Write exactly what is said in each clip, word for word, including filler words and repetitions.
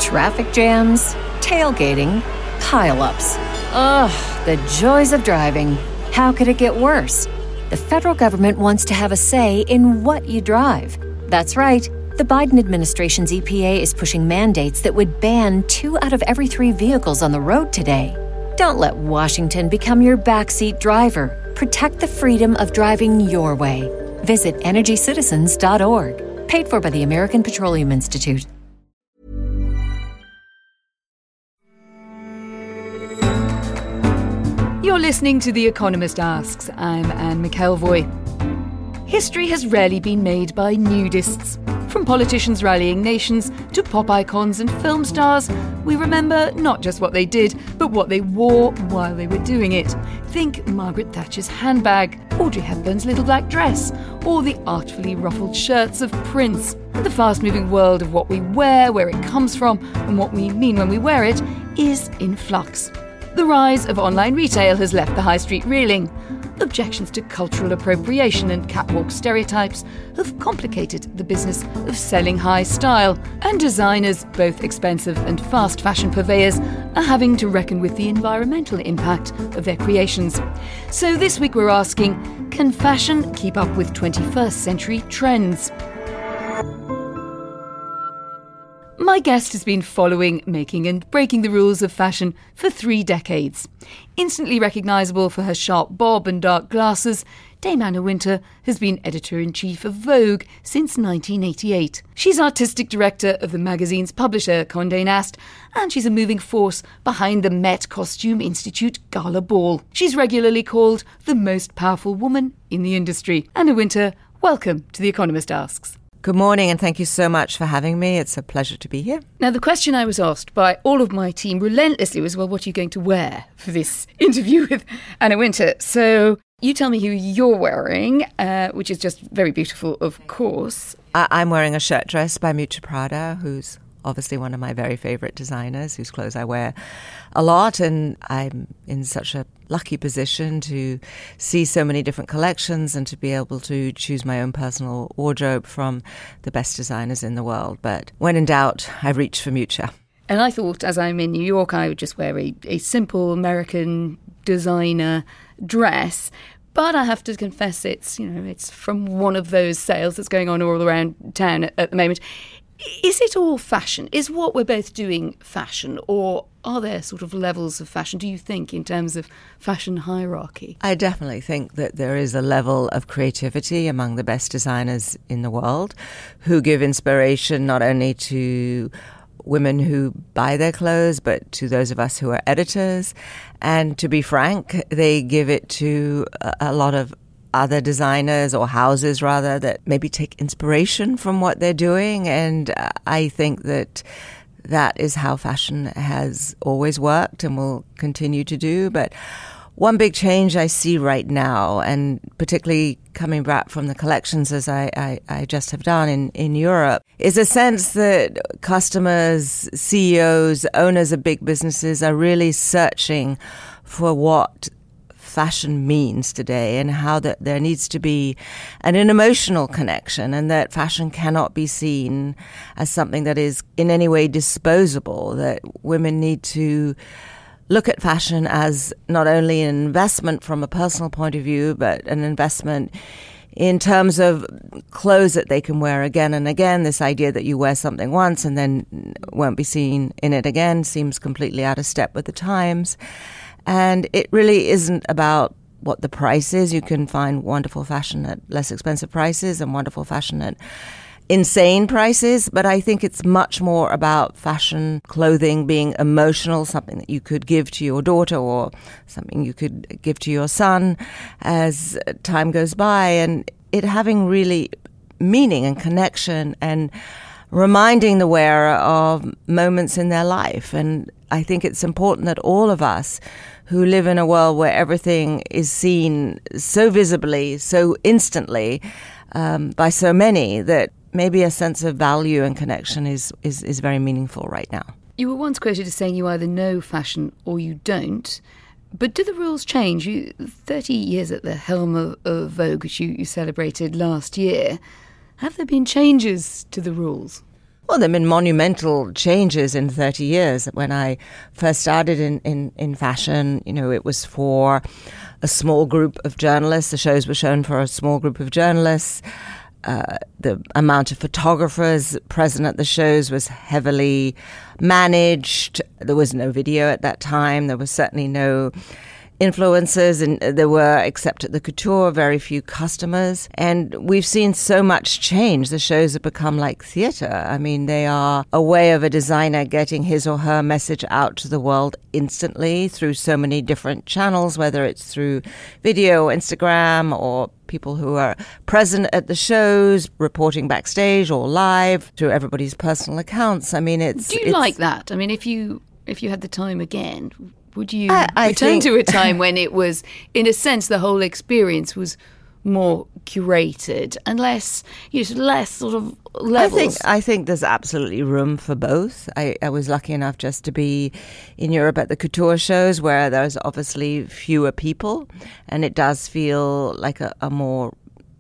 Traffic jams, tailgating, pile-ups. Ugh, the joys of driving. How could it get worse? The federal government wants to have a say in what you drive. That's right. The Biden administration's E P A is pushing mandates that would ban two out of every three vehicles on the road today. Don't let Washington become your backseat driver. Protect the freedom of driving your way. Visit energy citizens dot org. Paid for by the American Petroleum Institute. You're listening to The Economist Asks. I'm Anne McElvoy. History has rarely been made by nudists. From politicians rallying nations to pop icons and film stars, we remember not just what they did, but what they wore while they were doing it. Think Margaret Thatcher's handbag, Audrey Hepburn's little black dress, or the artfully ruffled shirts of Prince. The fast-moving world of what we wear, where it comes from, and what we mean when we wear it is in flux. The rise of online retail has left the high street reeling. Objections to cultural appropriation and catwalk stereotypes have complicated the business of selling high style, and designers, both expensive and fast fashion purveyors, are having to reckon with the environmental impact of their creations. So this week we're asking, can fashion keep up with twenty-first century trends? My guest has been following, making and breaking the rules of fashion for three decades. Instantly recognisable for her sharp bob and dark glasses, Dame Anna Wintour has been editor-in-chief of Vogue since nineteen eighty-eight. She's artistic director of the magazine's publisher, Condé Nast, and she's a moving force behind the Met Costume Institute Gala Ball. She's regularly called the most powerful woman in the industry. Anna Wintour, welcome to The Economist Asks. Good morning, and thank you so much for having me. It's a pleasure to be here. Now, the question I was asked by all of my team relentlessly was, well, what are you going to wear for this interview with Anna Wintour? So you tell me who you're wearing, uh, which is just very beautiful, of course. I- I'm wearing a shirt dress by Miuccia Prada, who's obviously one of my very favourite designers, whose clothes I wear a lot, and I'm in such a lucky position to see so many different collections and to be able to choose my own personal wardrobe from the best designers in the world. But when in doubt, I reach for Miuccia. And I thought, as I'm in New York, I would just wear a, a simple American designer dress. But I have to confess, it's, you know, it's from one of those sales that's going on all around town at, at the moment. Is it all fashion? Is what we're both doing fashion? Or are there sort of levels of fashion, do you think, in terms of fashion hierarchy? I definitely think that there is a level of creativity among the best designers in the world who give inspiration not only to women who buy their clothes, but to those of us who are editors. And to be frank, they give it to a lot of other designers or houses rather that maybe take inspiration from what they're doing. And I think that that is how fashion has always worked and will continue to do. But one big change I see right now, and particularly coming back from the collections as I, I, I just have done in, in Europe, is a sense that customers, C E Os, owners of big businesses are really searching for what fashion means today, and how that there needs to be an, an emotional connection, and that fashion cannot be seen as something that is in any way disposable, that women need to look at fashion as not only an investment from a personal point of view, but an investment in terms of clothes that they can wear again and again. This idea that you wear something once and then won't be seen in it again seems completely out of step with the times. And it really isn't about what the price is. You can find wonderful fashion at less expensive prices and wonderful fashion at insane prices. But I think it's much more about fashion, clothing being emotional, something that you could give to your daughter or something you could give to your son as time goes by, and it having really meaning and connection and reminding the wearer of moments in their life. And I think it's important that all of us who live in a world where everything is seen so visibly, so instantly, um, by so many, that maybe a sense of value and connection is, is, is very meaningful right now. You were once quoted as saying you either know fashion or you don't. But do the rules change? You thirty years at the helm of, of Vogue, which you, you celebrated last year. Have there been changes to the rules? Well, there have been monumental changes in thirty years. When I first started in, in, in fashion, you know, it was for a small group of journalists. The shows were shown for a small group of journalists. Uh, the amount of photographers present at the shows was heavily managed. There was no video at that time. There was certainly no influencers, and there were, except at the couture, very few customers. And we've seen so much change. The shows have become like theatre. I mean, they are a way of a designer getting his or her message out to the world instantly through so many different channels, whether it's through video, Instagram, or people who are present at the shows, reporting backstage or live through everybody's personal accounts. I mean, it's... Do you it's, like that? I mean, if you if you had the time again, would you I, I return think, to a time when it was, in a sense, the whole experience was more curated and less, you know, less sort of levels? I think I think there's absolutely room for both. I, I was lucky enough just to be in Europe at the couture shows, where there's obviously fewer people, and it does feel like a, a more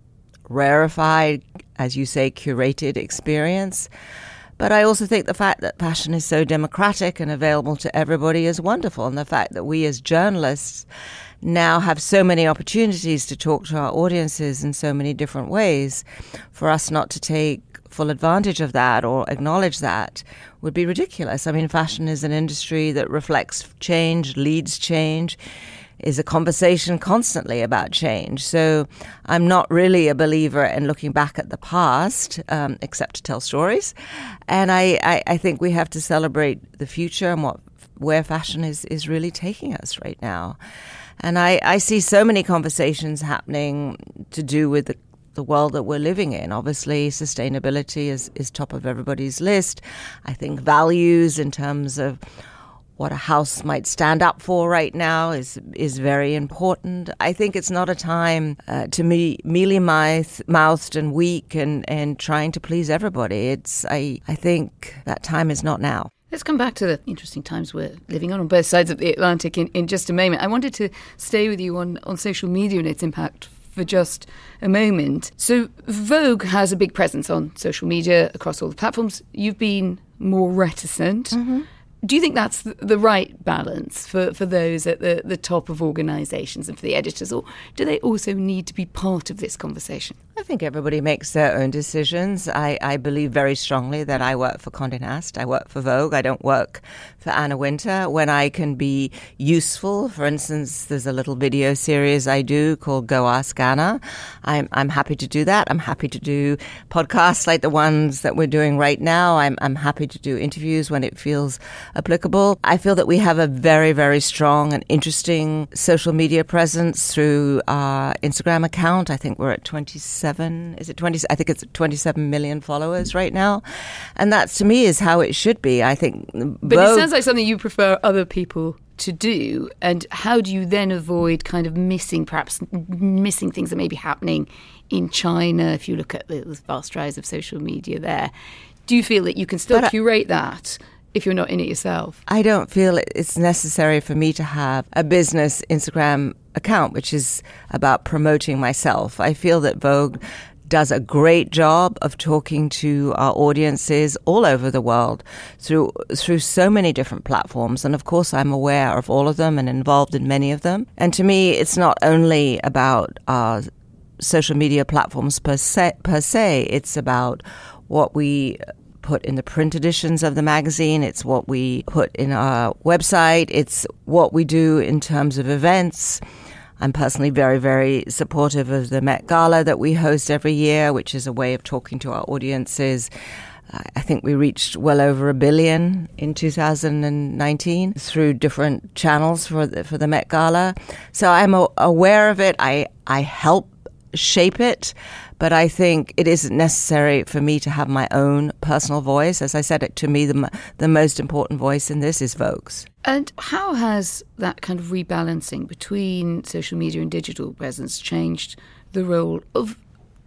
rarefied, as you say, curated experience. But I also think the fact that fashion is so democratic and available to everybody is wonderful. And the fact that we as journalists now have so many opportunities to talk to our audiences in so many different ways, for us not to take full advantage of that or acknowledge that would be ridiculous. I mean, fashion is an industry that reflects change, leads change, is a conversation constantly about change. So I'm not really a believer in looking back at the past, um, except to tell stories. And I, I, I think we have to celebrate the future and what where fashion is, is really taking us right now. And I, I see so many conversations happening to do with the the world that we're living in. Obviously, sustainability is, is top of everybody's list. I think values in terms of what a house might stand up for right now is is very important. I think it's not a time uh, to be mealy-mouthed and weak and, and trying to please everybody. It's I, I think that time is not now. Let's come back to the interesting times we're living on on both sides of the Atlantic in, in just a moment. I wanted to stay with you on, on social media and its impact for just a moment. So Vogue has a big presence on social media across all the platforms. You've been more reticent. Mm-hmm. Do you think that's the right balance for, for those at the, the top of organisations and for the editors, or do they also need to be part of this conversation? I think everybody makes their own decisions. I, I believe very strongly that I work for Condé Nast. I work for Vogue. I don't work for Anna Wintour. When I can be useful, for instance, there's a little video series I do called Go Ask Anna. I'm I'm happy to do that. I'm happy to do podcasts like the ones that we're doing right now. I'm I'm happy to do interviews when it feels applicable. I feel that we have a very, very strong and interesting social media presence through our Instagram account. I think we're at twenty-seven. Is it twenty? I think it's twenty-seven million followers right now, and that to me is how it should be. I think. But Vogue, it sounds like something you prefer other people to do. And how do you then avoid kind of missing, perhaps missing things that may be happening in China? If you look at the vast rise of social media there, do you feel that you can still but curate that if you're not in it yourself? I don't feel it's necessary for me to have a business Instagram account, which is about promoting myself. I feel that Vogue does a great job of talking to our audiences all over the world through through so many different platforms. And of course, I'm aware of all of them and involved in many of them. And to me, it's not only about our social media platforms per se, per se. It's about what we put in the print editions of the magazine. It's what we put in our website. It's what we do in terms of events. I'm personally very, very supportive of the Met Gala that we host every year, which is a way of talking to our audiences. I think we reached well over a billion in two thousand nineteen through different channels for the, for the Met Gala. So I'm aware of it. I, I help shape it, but I think it isn't necessary for me to have my own personal voice. As I said, to me, the, the most important voice in this is Vogue's. And how has that kind of rebalancing between social media and digital presence changed the role of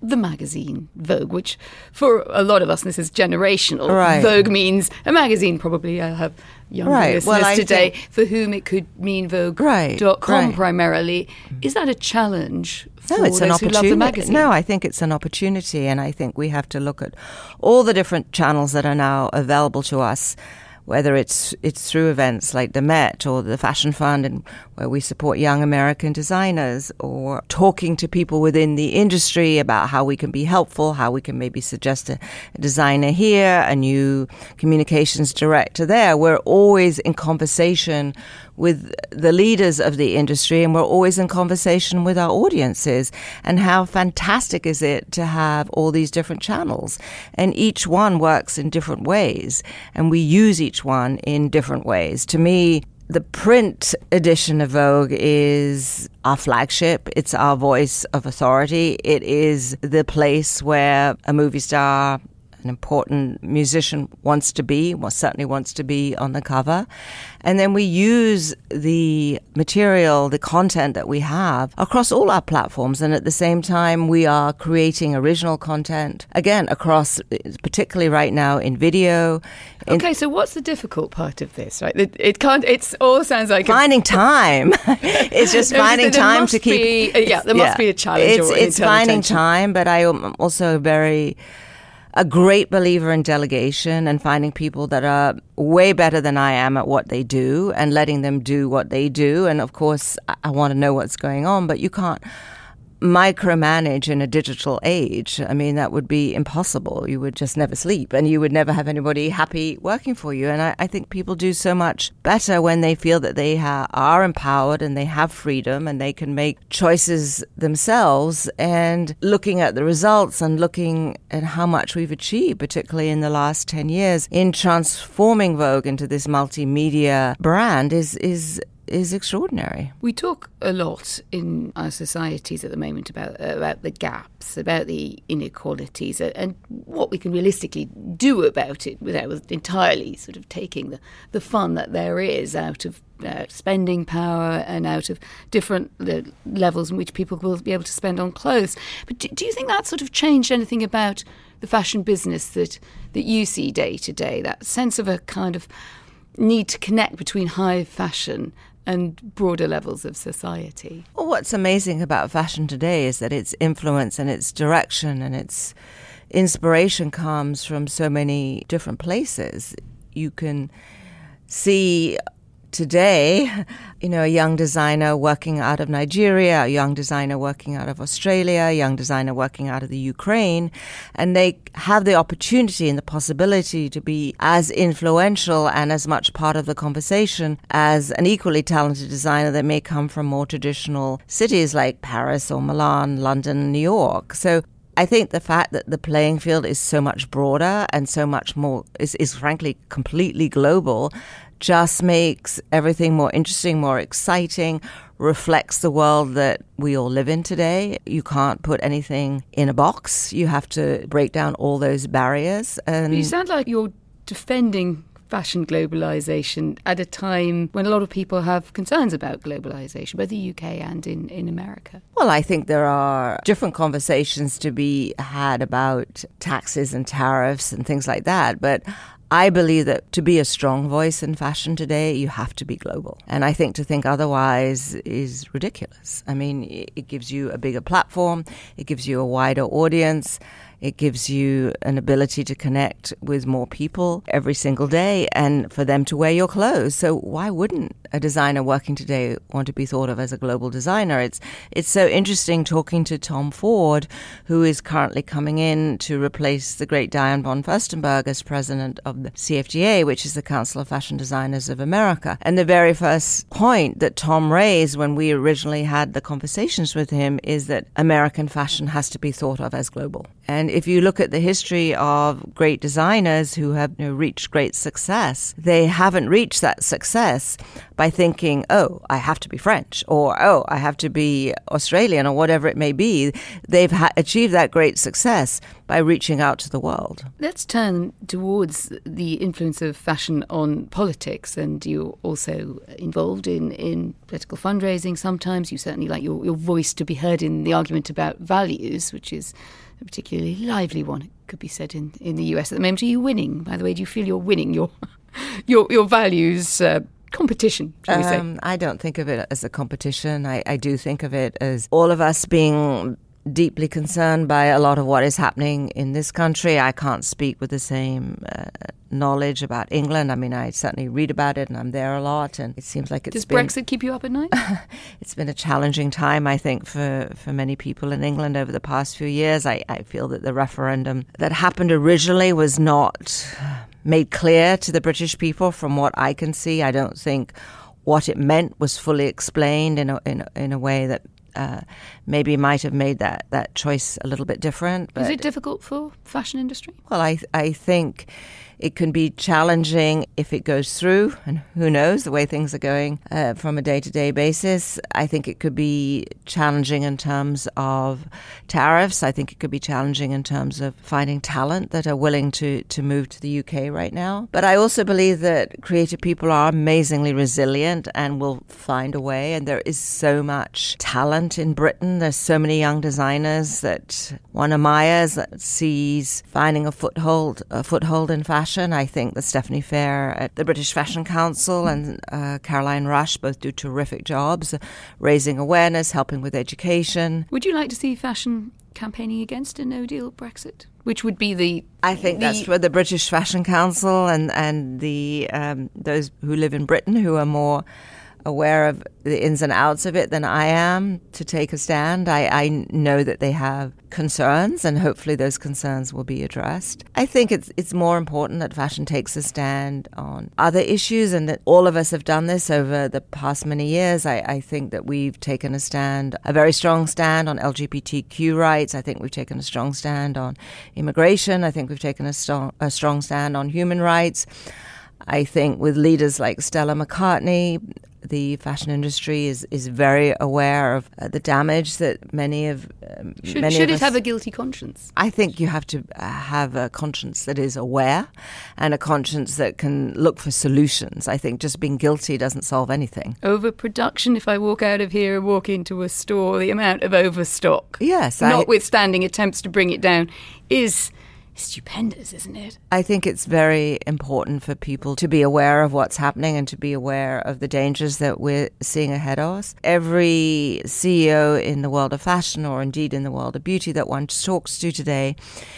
the magazine Vogue, which for a lot of us, and this is generational, right. Vogue means a magazine. Probably I have younger right. listeners well, today think... for whom it could mean Vogue right. dot com right. primarily. Is that a challenge for no, it's those an who love the magazine? No, I think it's an opportunity, and I think we have to look at all the different channels that are now available to us, whether it's it's through events like the Met or the Fashion Fund, and where we support young American designers, or talking to people within the industry about how we can be helpful, how we can maybe suggest a, a designer here, a new communications director there. We're always in conversation with the leaders of the industry, and we're always in conversation with our audiences. And how fantastic is it to have all these different channels? And each one works in different ways, and we use each one in different ways. To me, the print edition of Vogue is our flagship. It's our voice of authority. It is the place where a movie star, an important musician wants to be, well, certainly wants to be on the cover. And then we use the material, the content that we have across all our platforms. And at the same time, we are creating original content, again, across, particularly right now in video. In okay, so what's the difficult part of this, right? It, it can't, it's all sounds like... Finding a, time. It's just finding there time to keep... Be, yeah, there must yeah, be a challenge. It's, or it's finding attention. time, but I am also very... a great believer in delegation and finding people that are way better than I am at what they do and letting them do what they do. And of course, I want to know what's going on, but you can't micromanage in a digital age. I mean, that would be impossible. You would just never sleep, and you would never have anybody happy working for you. And I, I think people do so much better when they feel that they ha- are empowered and they have freedom and they can make choices themselves. And looking at the results and looking at how much we've achieved, particularly in the last ten years, in transforming Vogue into this multimedia brand is is is extraordinary. We talk a lot in our societies at the moment about uh, about the gaps, about the inequalities, uh, and what we can realistically do about it without entirely sort of taking the, the fun that there is out of uh, spending power and out of different uh, levels in which people will be able to spend on clothes. But do, do you think that sort of changed anything about the fashion business that, that you see day to day, that sense of a kind of need to connect between high fashion and broader levels of society? Well, what's amazing about fashion today is that its influence and its direction and its inspiration comes from so many different places. You can see today, you know, a young designer working out of Nigeria, a young designer working out of Australia, a young designer working out of the Ukraine, and they have the opportunity and the possibility to be as influential and as much part of the conversation as an equally talented designer that may come from more traditional cities like Paris or Milan, London, New York. So I think the fact that the playing field is so much broader and so much more, is, is frankly completely global, just makes everything more interesting, more exciting, reflects the world that we all live in today. You can't put anything in a box. You have to break down all those barriers. And you sound like you're defending fashion globalization at a time when a lot of people have concerns about globalization, both the U K and in, in America. Well, I think there are different conversations to be had about taxes and tariffs and things like that, but I believe that to be a strong voice in fashion today, you have to be global. And I think to think otherwise is ridiculous. I mean, it gives you a bigger platform. It gives you a wider audience. It gives you an ability to connect with more people every single day and for them to wear your clothes. So why wouldn't a designer working today want to be thought of as a global designer? It's it's so interesting talking to Tom Ford, who is currently coming in to replace the great Diane von Furstenberg as president of the C F D A, which is the Council of Fashion Designers of America. And the very first point that Tom raised when we originally had the conversations with him is that American fashion has to be thought of as global. And if you look at the history of great designers who have, you know, reached great success, they haven't reached that success by thinking, oh, I have to be French, or oh, I have to be Australian, or whatever it may be. They've ha- achieved that great success by reaching out to the world. Let's turn towards the influence of fashion on politics. And you're also involved in, in political fundraising sometimes. You certainly like your, your voice to be heard in the argument about values, which is a particularly lively one, it could be said, in, in the U S at the moment. Are you winning? By the way, do you feel you're winning your your, your values uh, competition, shall we say? Um, I don't think of it as a competition. I, I do think of it as all of us being deeply concerned by a lot of what is happening in this country. I can't speak with the same uh, knowledge about England. I mean, I certainly read about it and I'm there a lot, and it seems like it's Does been... Does Brexit keep you up at night? It's been a challenging time, I think, for, for many people in England over the past few years. I, I feel that the referendum that happened originally was not made clear to the British people from what I can see. I don't think what it meant was fully explained in a, in a, in a way that Uh, maybe might have made that, that choice a little bit different. But is it difficult for fashion industry? Well, I I think it can be challenging if it goes through, and who knows the way things are going uh, from a day-to-day basis. I think it could be challenging in terms of tariffs. I think it could be challenging in terms of finding talent that are willing to, to move to the U K right now. But I also believe that creative people are amazingly resilient and will find a way, and there is so much talent in Britain. There's so many young designers that one admires, that sees finding a foothold, a foothold in fashion. I think that Stephanie Fair at the British Fashion Council and uh, Caroline Rush both do terrific jobs, raising awareness, helping with education. Would you like to see fashion campaigning against a no-deal Brexit? Which would be the... I think the, that's where the British Fashion Council and, and the um, those who live in Britain who are more aware of the ins and outs of it than I am to take a stand. I, I know that they have concerns, and hopefully those concerns will be addressed. I think it's it's more important that fashion takes a stand on other issues, and that all of us have done this over the past many years. I, I think that we've taken a stand, a very strong stand on L G B T Q rights. I think we've taken a strong stand on immigration. I think we've taken a strong, a strong stand on human rights. I think with leaders like Stella McCartney, the fashion industry is, is very aware of uh, the damage that many of um, should, many should of it us, have a guilty conscience? I think you have to uh, have a conscience that is aware and a conscience that can look for solutions. I think just being guilty doesn't solve anything. Overproduction. If I walk out of here and walk into a store, the amount of overstock, yes, notwithstanding I, attempts to bring it down, is stupendous, isn't it? I think it's very important for people to be aware of what's happening and to be aware of the dangers that we're seeing ahead of us. Every C E O in the world of fashion, or indeed in the world of beauty that one talks to today,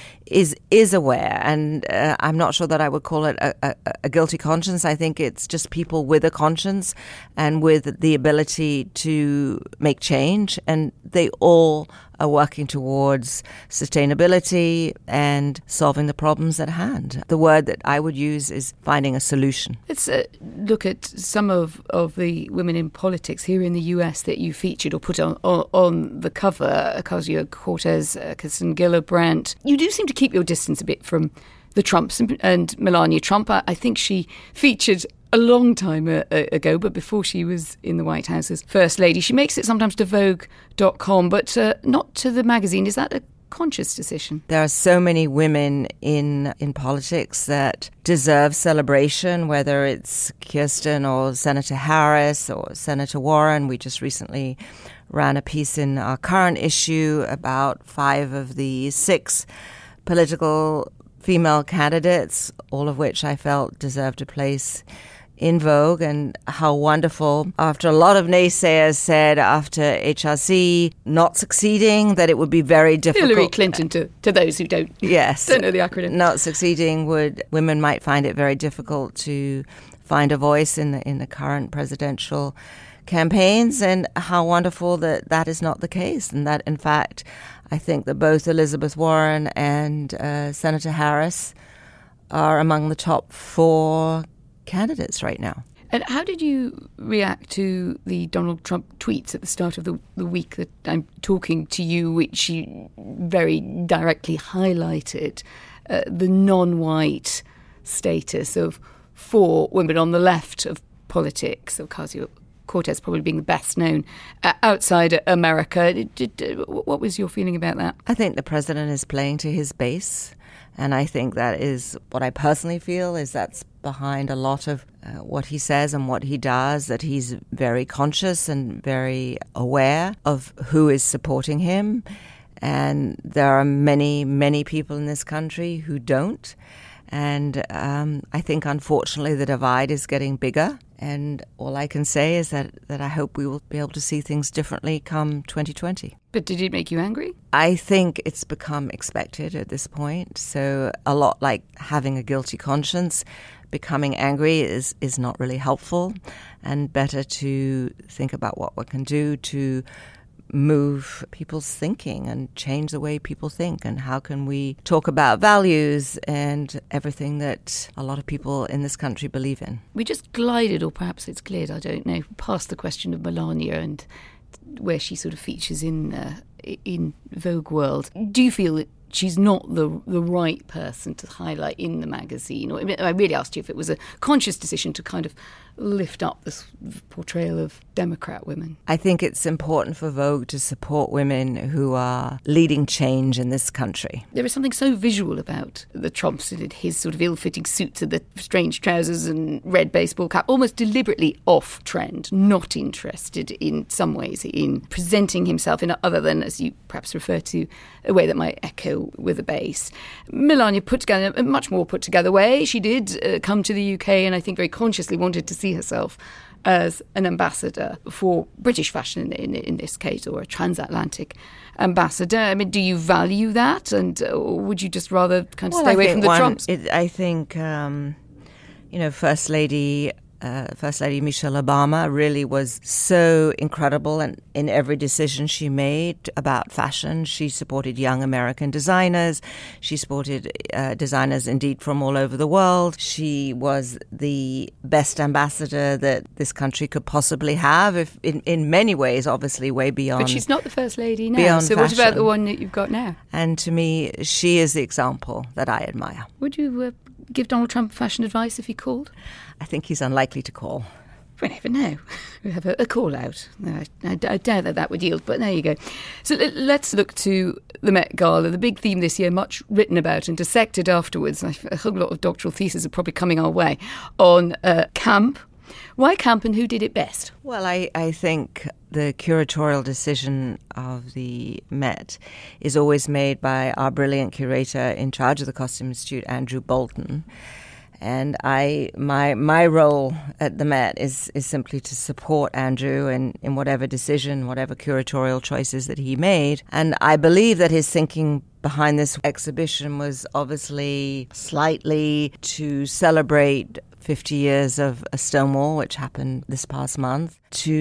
is is aware, and uh, I'm not sure that I would call it a, a, a guilty conscience. I think it's just people with a conscience and with the ability to make change, and they all are working towards sustainability and solving the problems at hand. The word that I would use is finding a solution. Let's uh, look at some of, of the women in politics here in the U S that you featured or put on, on, on the cover. Ocasio-Cortez, uh, Kirsten Gillibrand. You do seem to keep your distance a bit from the Trumps and, and Melania Trump. I, I think she featured a long time uh, ago, but before she was in the White House as First Lady. She makes it sometimes to Vogue dot com, but uh, not to the magazine. Is that a conscious decision? There are so many women in in politics that deserve celebration, whether it's Kirsten or Senator Harris or Senator Warren. We just recently ran a piece in our current issue about five of the six political female candidates, all of which I felt deserved a place in Vogue, and how wonderful, after a lot of naysayers said after H R C not succeeding that it would be very difficult. Hillary Clinton, to, to those who don't, yes, don't know the acronym. Not succeeding would, women might find it very difficult to find a voice in the, in the current presidential campaigns, and how wonderful that that is not the case, and that in fact I think that both Elizabeth Warren and uh, Senator Harris are among the top four candidates right now. And how did you react to the Donald Trump tweets at the start of the, the week that I'm talking to you, which you very directly highlighted uh, the non-white status of four women on the left of politics, Ocasio-Cortez probably being the best known uh, outside America? Did, did, what was your feeling about that? I think the president is playing to his base, and I think that is what I personally feel is that's behind a lot of uh, what he says and what he does, that he's very conscious and very aware of who is supporting him. And there are many, many people in this country who don't. And um, I think, unfortunately, the divide is getting bigger. And all I can say is that, that I hope we will be able to see things differently come twenty twenty. But did it make you angry? I think it's become expected at this point. So a lot like having a guilty conscience, becoming angry is, is not really helpful, and better to think about what we can do to move people's thinking and change the way people think, and how can we talk about values and everything that a lot of people in this country believe in. We just glided, or perhaps it's glid, I don't know, past the question of Melania and where she sort of features in uh, in Vogue World. Do you feel that she's not the the right person to highlight in the magazine? Or I really asked you if it was a conscious decision to kind of lift up this portrayal of Democrat women. I think it's important for Vogue to support women who are leading change in this country. There is something so visual about the Trumps and his sort of ill-fitting suits and the strange trousers and red baseball cap, almost deliberately off-trend, not interested in some ways in presenting himself in a, other than, as you perhaps refer to, a way that might echo with a base. Melania put together a much more put-together way. She did uh, come to the U K and I think very consciously wanted to see herself as an ambassador for British fashion in, in, in this case, or a transatlantic ambassador. I mean, do you value that, and uh, would you just rather kind of well, stay I away from the one, Trumps? It, I think, um, you know, First Lady Uh, First Lady Michelle Obama really was so incredible in, in every decision she made about fashion. She supported young American designers. She supported uh, designers, indeed, from all over the world. She was the best ambassador that this country could possibly have, if in, in many ways, obviously, way beyond. But she's not the First Lady now. Beyond so fashion. What about the one that you've got now? And to me, she is the example that I admire. Would you uh, give Donald Trump fashion advice if he called? I think he's unlikely to call. We never know. We have a, a call out. No, I, I, I doubt that that would yield, but there you go. So l- let's look to the Met Gala. The big theme this year, much written about and dissected afterwards. A whole lot of doctoral theses are probably coming our way on uh, camp. Why camp, and who did it best? Well, I, I think the curatorial decision of the Met is always made by our brilliant curator in charge of the Costume Institute, Andrew Bolton. And I, my my role at the Met is, is simply to support Andrew in, in whatever decision, whatever curatorial choices that he made. And I believe that his thinking behind this exhibition was obviously slightly to celebrate fifty years of Stonewall, which happened this past month,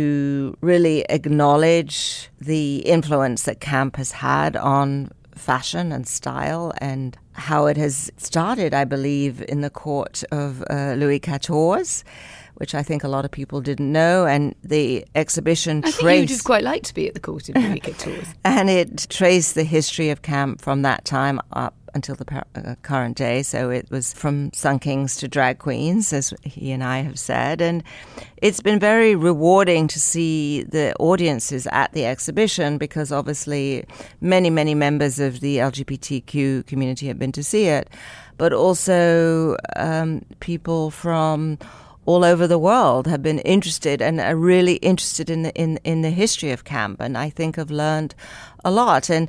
to really acknowledge the influence that camp has had on fashion and style, and how it has started, I believe, in the court of uh, Louis the fourteenth, which I think a lot of people didn't know. And the exhibition I traced... think you'd just quite like to be at the court of Louis the fourteenth. And it traced the history of camp from that time up until the par- uh, current day. So it was from Sun Kings to drag queens, as he and I have said. And it's been very rewarding to see the audiences at the exhibition, because obviously many, many members of the L G B T Q community have been to see it, but also um, people from all over the world have been interested and are really interested in the, in, in the history of camp, and I think have learned a lot. And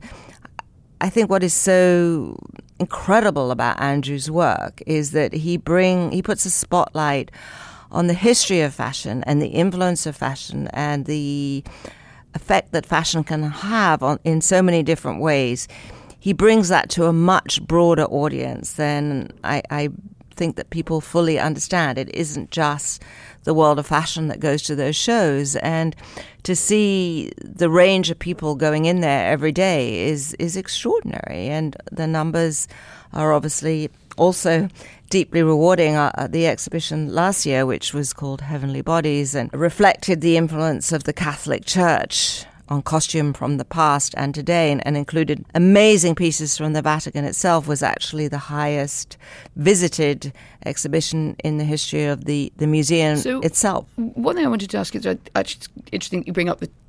I think what is so incredible about Andrew's work is that he bring he puts a spotlight on the history of fashion and the influence of fashion and the effect that fashion can have on in so many different ways. He brings that to a much broader audience than I, I think that people fully understand. It isn't just the world of fashion that goes to those shows, and to see the range of people going in there every day is is extraordinary, and the numbers are obviously also deeply rewarding. Uh, the exhibition last year, which was called Heavenly Bodies, and reflected the influence of the Catholic Church on costume from the past and today, and, and included amazing pieces from the Vatican itself, was actually the highest visited exhibition in the history of the, the museum so itself. One thing I wanted to ask is, actually, it's interesting you bring up the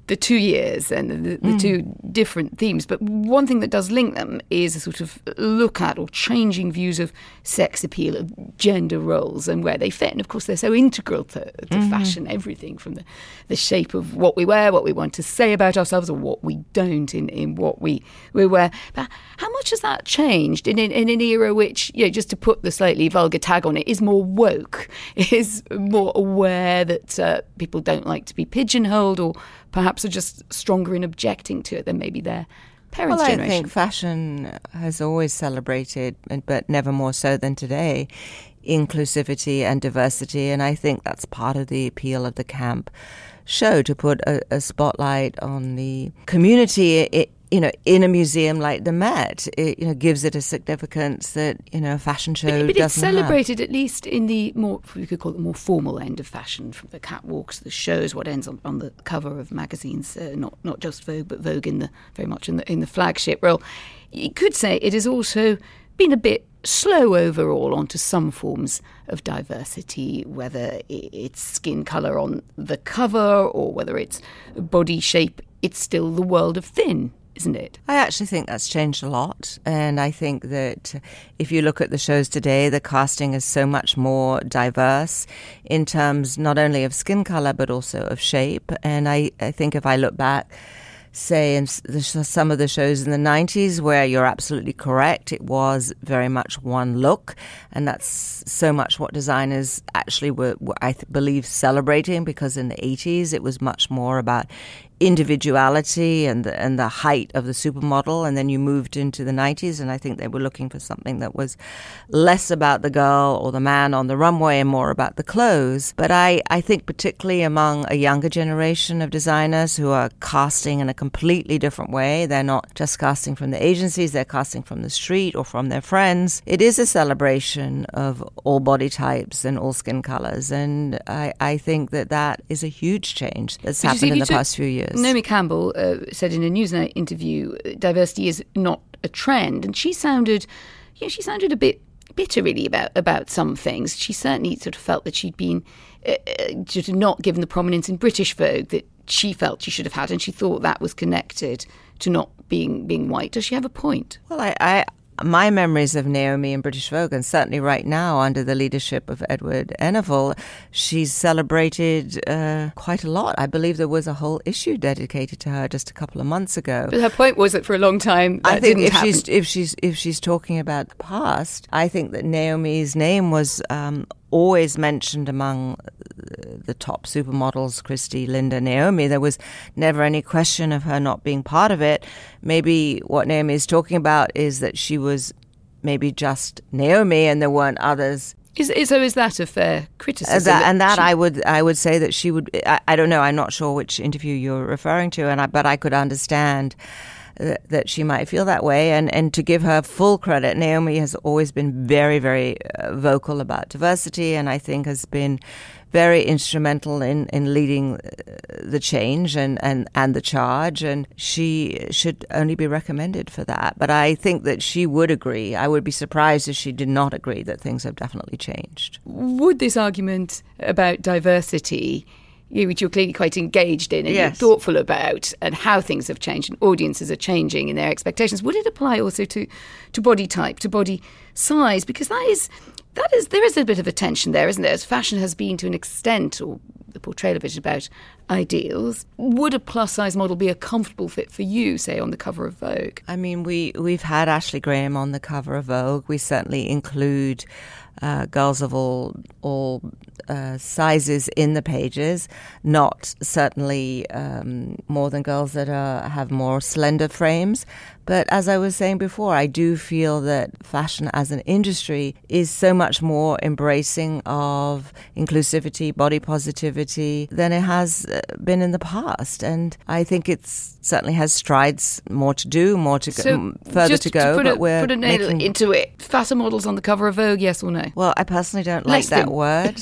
the two years and the, the mm. two different themes. But one thing that does link them is a sort of look at or changing views of sex appeal, of gender roles and where they fit. And of course, they're so integral to, to mm-hmm. fashion, everything from the, the shape of what we wear, what we want to say about ourselves, or what we don't in, in what we, we wear. But how much has that changed in, in, in an era which, you know, just to put the slightly vulgar tag on it, is more woke, is more aware that uh, people don't like to be pigeonholed, or perhaps are just stronger in objecting to it than maybe their parents' well, generation? I think fashion has always celebrated, but never more so than today, inclusivity and diversity. And I think that's part of the appeal of the camp show, to put a, a spotlight on the community. It, you know, in a museum like the Met, it, you know, gives it a significance that, you know, a fashion show but, but doesn't it's celebrated have. At least in the more, we could call it the more formal end of fashion, from the catwalks, the shows, what ends on, on the cover of magazines, uh, not not just Vogue, but Vogue in the very much in the in the flagship role. You could say it has also been a bit slow overall onto some forms of diversity, whether it's skin colour on the cover or whether it's body shape. It's still the world of thin, isn't it? I actually think that's changed a lot. And I think that if you look at the shows today, the casting is so much more diverse in terms not only of skin colour but also of shape. And I, I think if I look back, say, in the, some of the shows in the nineties, where you're absolutely correct, it was very much one look. And that's so much what designers actually were, were I th- believe, celebrating, because in the eighties it was much more about individuality and the, and the height of the supermodel. And then you moved into the nineties, and I think they were looking for something that was less about the girl or the man on the runway and more about the clothes. But I, I think particularly among a younger generation of designers who are casting in a completely different way, they're not just casting from the agencies, they're casting from the street or from their friends. It is a celebration of all body types and all skin colors. And I, I think that that is a huge change that's but happened see, in the took- past few years. Naomi Campbell uh, said in a Newsnight interview, diversity is not a trend, and she sounded, you know, she sounded a bit bitter really about about some things. She certainly sort of felt that she'd been uh, sort of not given the prominence in British Vogue that she felt she should have had, and she thought that was connected to not being being white. Does she have a point? Well, I. I My memories of Naomi in British Vogue, and certainly right now under the leadership of Edward Enninful, she's celebrated uh, quite a lot. I believe there was a whole issue dedicated to her just a couple of months ago. But her point was that for a long time that I think didn't if happen. she's if she's if she's talking about the past, I think that Naomi's name was um, always mentioned among the top supermodels, Christy, Linda, Naomi. There was never any question of her not being part of it. Maybe what Naomi is talking about is that she was maybe just Naomi and there weren't others. Is, is, so is that a fair criticism? That, and that she, I would I would say that she would, I, I don't know, I'm not sure which interview you're referring to, and I, but I could understand that, that she might feel that way. And, and to give her full credit, Naomi has always been very, very uh, vocal about diversity, and I think has been very instrumental in, in leading the change and, and, and the charge, and she should only be recommended for that. But I think that she would agree. I would be surprised if she did not agree that things have definitely changed. Would this argument about diversity, which you're clearly quite engaged in and yes. you're thoughtful about, and how things have changed and audiences are changing in their expectations, would it apply also to, to body type, to body size? Because that is... That is, there is a bit of a tension there, isn't there? As fashion has been to an extent, or the portrayal of it about ideals, would a plus-size model be a comfortable fit for you, say, on the cover of Vogue? I mean, we, we've had Ashley Graham on the cover of Vogue. We certainly include uh, girls of all all uh, sizes in the pages, not certainly um, more than girls that are, have more slender frames. But as I was saying before, I do feel that fashion as an industry is so much more embracing of inclusivity, body positivity than it has been in the past. And I think it certainly has strides more to do, more to so go, further just to go. To put, but a, we're put a nail making... into it. Fatter models on the cover of Vogue, yes or no? Well, I personally don't Less like that than. word.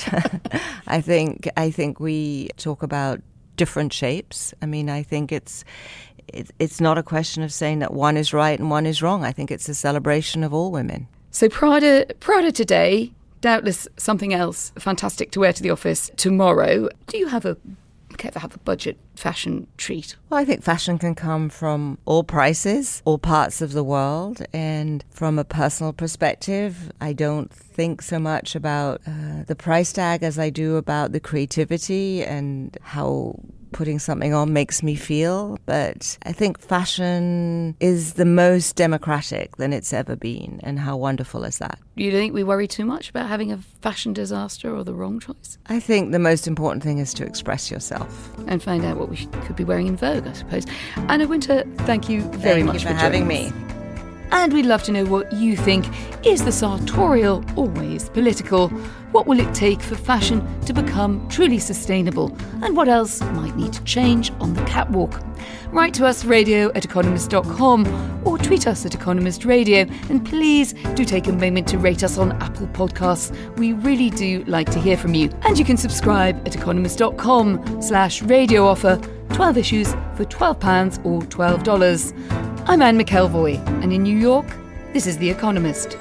I think I think we talk about different shapes. I mean, I think it's it, it's not a question of saying that one is right and one is wrong. I think it's a celebration of all women. So Prada, Prada today, doubtless something else fantastic to wear to the office tomorrow. Do you have a have a budget fashion treat? Well, I think fashion can come from all prices, all parts of the world. And from a personal perspective, I don't think so much about uh, the price tag as I do about the creativity and how putting something on makes me feel. But I think fashion is the most democratic than it's ever been. And how wonderful is that? You don't think we worry too much about having a fashion disaster or the wrong choice? I think the most important thing is to express yourself. And find out what we could be wearing in Vogue, I suppose. Anna Wintour, thank you very thank much you for, for having me. me. And we'd love to know what you think. Is the sartorial always political? What will it take for fashion to become truly sustainable? And what else might need to change on the catwalk? Write to us, radio at economist dot com, or tweet us at Economist Radio. And please do take a moment to rate us on Apple Podcasts. We really do like to hear from you. And you can subscribe at economist dot com slash radio offer. twelve issues for twelve pounds or twelve dollars. I'm Anne McElvoy, and in New York, this is The Economist.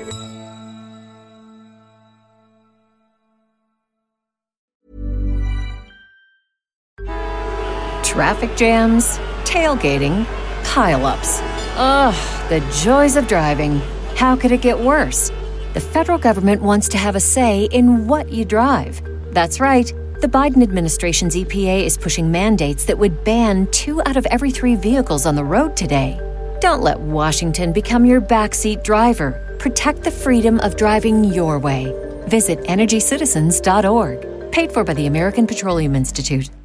Traffic jams, tailgating, pile-ups. Ugh, the joys of driving. How could it get worse? The federal government wants to have a say in what you drive. That's right. The Biden administration's E P A is pushing mandates that would ban two out of every three vehicles on the road today. Don't let Washington become your backseat driver. Protect the freedom of driving your way. Visit energy citizens dot org. Paid for by the American Petroleum Institute.